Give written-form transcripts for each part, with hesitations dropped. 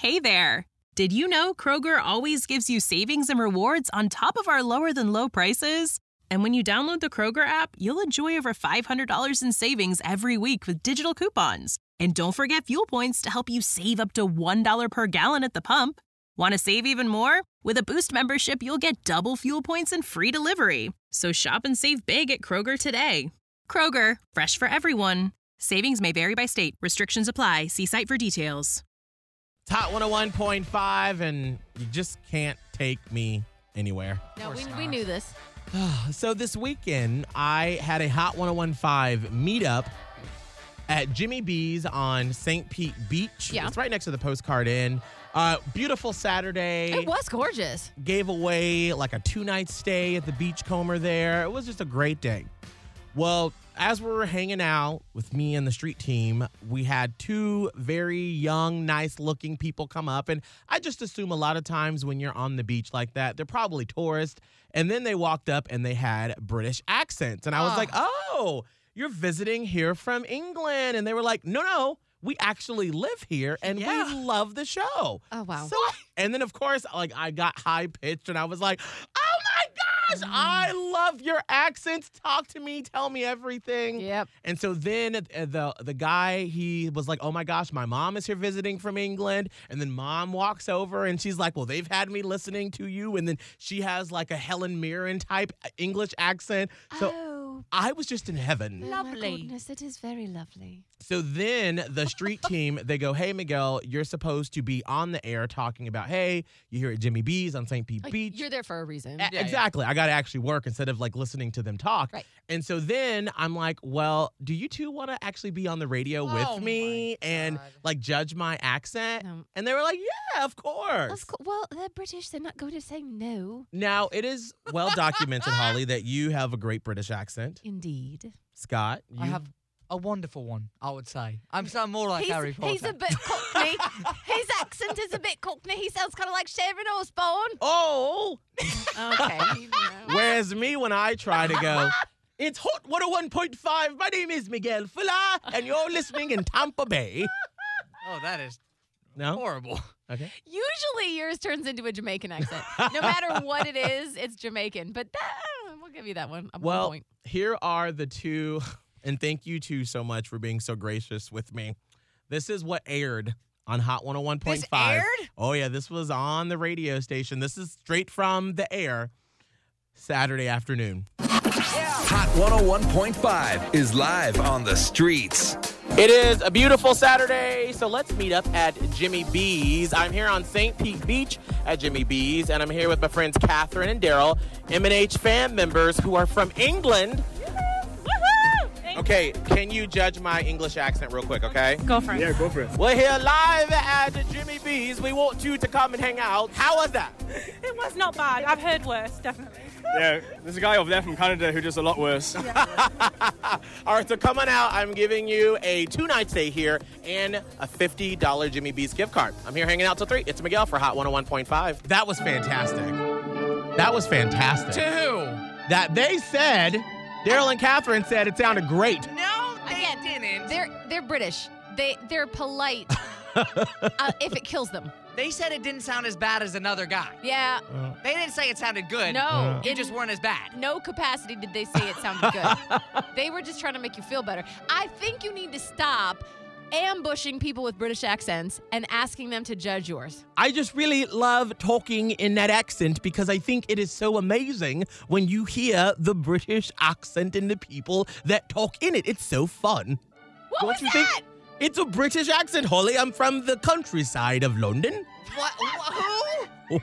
Hey there! Did you know Kroger always gives you savings and rewards on top of our lower-than-low prices? And when you download the Kroger app, you'll enjoy over $500 in savings every week with digital coupons. And don't forget fuel points to help you save up to $1 per gallon at the pump. Want to save even more? With a Boost membership, you'll get double fuel points and free delivery. So shop and save big at Kroger today. Kroger, fresh for everyone. Savings may vary by state. Restrictions apply. See site for details. It's Hot 101.5, and you just can't take me anywhere. No, we knew this. So this weekend, I had a Hot 101.5 meetup at Jimmy B's on St. Pete Beach. Yeah. It's right next to the Postcard Inn. Beautiful Saturday. It was gorgeous. Gave away like a 2-night stay at the Beachcomber there. It was just a great day. Well, as we were hanging out with me and the street team, we had 2 very young, nice-looking people come up. And I just assume a lot of times when you're on the beach like that, they're probably tourists. And then they walked up and they had British accents. And I was like, oh, you're visiting here from England. And they were like, no, we actually live here and we love the show. Oh, wow. So, and then, of course, like I got high-pitched and I was like, oh, my gosh, I love your accents. Talk to me. Tell me everything. Yep. And so then the guy, he was like, oh, my gosh, my mom is here visiting from England. And then mom walks over and she's like, well, they've had me listening to you. And then she has like a Helen Mirren type English accent. So I was just in heaven. Lovely. Oh, my goodness, it is very lovely. So then the street team, they go, hey, Miguel, you're supposed to be on the air talking about, hey, you're here at Jimmy B's on St. Pete Beach. You're there for a reason. Exactly. I got to actually work instead of like listening to them talk. Right. And so then I'm like, well, do you two want to actually be on the radio with me and like judge my accent? No. And they were like, yeah, of course. Well, they're British. They're not going to say no. Now, it is well documented, Holly, that you have a great British accent. Indeed. Scott, I have a wonderful one, I would say. I'm sounding more like Harry Potter. He's a bit Cockney. His accent is a bit Cockney. He sounds kind of like Sharon Osbourne. Oh! Okay. Whereas me, when I try to go, it's Hot 101.5. My name is Miguel Fuller, and you're listening in Tampa Bay. Oh, that is No? horrible. Okay. Usually yours turns into a Jamaican accent. No matter what it is, it's Jamaican. But we'll give you that one. Well, 1 point. here are the 2, and thank you two so much for being so gracious with me. This is what aired on Hot 101.5. This aired? Oh, yeah, this was on the radio station. This is straight from the air Saturday afternoon. Hot 101.5 is live on the streets. It is a beautiful Saturday, so let's meet up at Jimmy B's. I'm here on St. Pete Beach at Jimmy B's, and I'm here with my friends Catherine and Daryl, M&H fan members who are from England. Okay, can you judge my English accent real quick, okay? Go for it. Yeah, go for it. We're here live at Jimmy B's. We want you to come and hang out. How was that? It was not bad. I've heard worse, definitely. Yeah, there's a guy over there from Canada who does a lot worse. All right, so coming out, I'm giving you a 2-night stay here and a $50 Jimmy B's gift card. I'm here hanging out till 3. It's Miguel for Hot 101.5. That was fantastic. That was fantastic. To who? That they said, Daryl and Catherine said it sounded great. No, they Again, didn't. They're British. They're polite if it kills them. They said it didn't sound as bad as another guy. Yeah. They didn't say it sounded good. No. You just weren't as bad. No capacity did they say it sounded good. They were just trying to make you feel better. I think you need to stop ambushing people with British accents and asking them to judge yours. I just really love talking in that accent because I think it is so amazing when you hear the British accent and the people that talk in it. It's so fun. What Don't was you that? think? It's a British accent, Holly. I'm from the countryside of London. What? Who?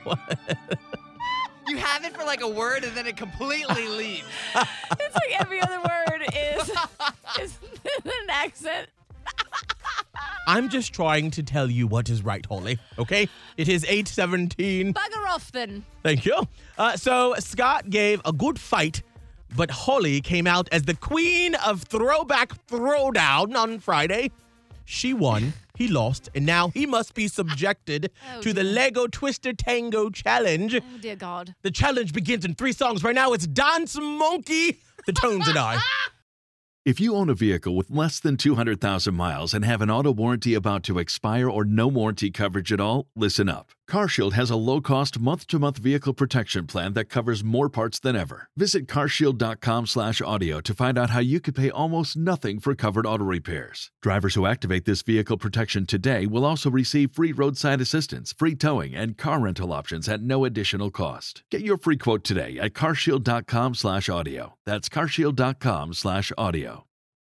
You have it for like a word and then it completely leaves. It's like every other word is an accent. I'm just trying to tell you what is right, Holly. Okay? It is 8:17. Bugger off then. Thank you. So Scott gave a good fight, but Holly came out as the queen of throwback throwdown on Friday. She won, he lost, and now he must be subjected to the Lego Twister Tango Challenge. Oh, dear God. The challenge begins in 3 songs. Right now, it's Dance Monkey, the Tones and I. If you own a vehicle with less than 200,000 miles and have an auto warranty about to expire or no warranty coverage at all, listen up. CarShield has a low-cost month-to-month vehicle protection plan that covers more parts than ever. Visit carshield.com/audio to find out how you could pay almost nothing for covered auto repairs. Drivers who activate this vehicle protection today will also receive free roadside assistance, free towing, and car rental options at no additional cost. Get your free quote today at carshield.com/audio. That's carshield.com/audio.